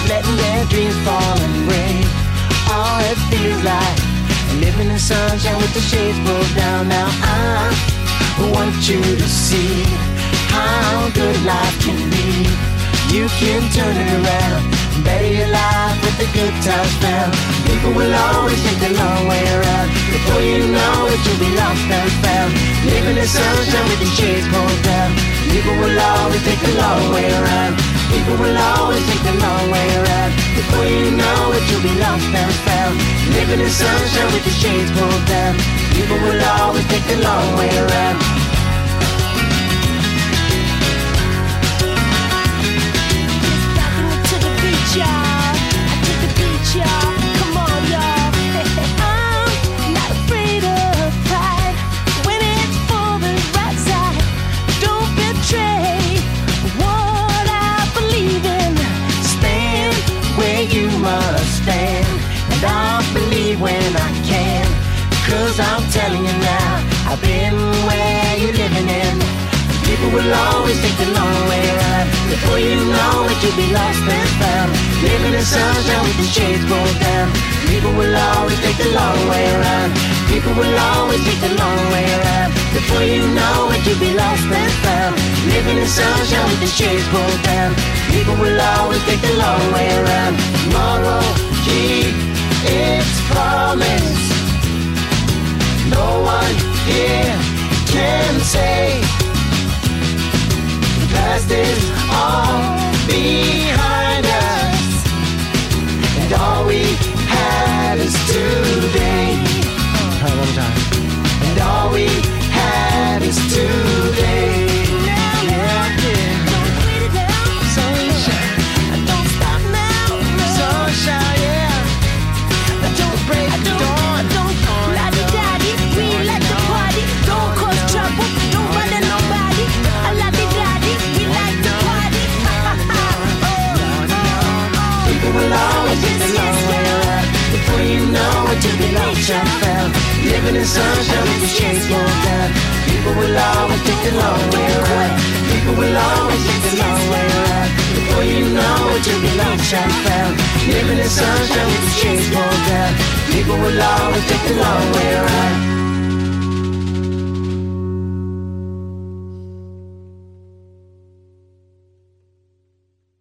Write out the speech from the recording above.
letting their dreams fall and break. Oh, it feels like living in sunshine with the shades pulled down. Now I want you to see how good life can be. You can turn it around, better your life with the good times found. People will always take the long way around. Before you know it, you'll be lost and found. Living in sunshine with the shades pulled down. People will always take the long way around. People will always take the long way around. Before you know it, you'll be lost and found. Living in sunshine with the shades pulled down. People will always take the long way around. Y'all, I took the beach, y'all. Come on, y'all. I'm not afraid of pride when it's for the right side. Don't betray what I believe in. Stand where you must stand, and I'll believe when I can. Cause I'm telling you now, I've been where you're living in. People will always take the long way around. Before you know it, you'll be lost and found. Living in sunshine with the shades pulled down. People will always take the long way around. People will always take the long way around. Before you know it, you'll be lost and found. Living in sunshine with the shades pulled down. People will always take the long way around. Tomorrow, keep its promise. No one here can say the past is all behind us, and all we have is today. One time. And all we have is today. Yeah, yeah. Don't quit it now. Sunshine, Don't stop now. sunshine, yeah. Don't break the dawn. Don't la-di-da-di. We like to party. Don't cause trouble. Don't bother nobody. La-di-da-di. We like to party. People will always take the long way around. Before you know it, you'll be lost and found. Living in sunshine with the shades pulled down. People will always take the long way around. People will always take the long way around. Before you know it, you'll be lost and found. Living in sunshine with the shades pulled down. People will always take the long way around.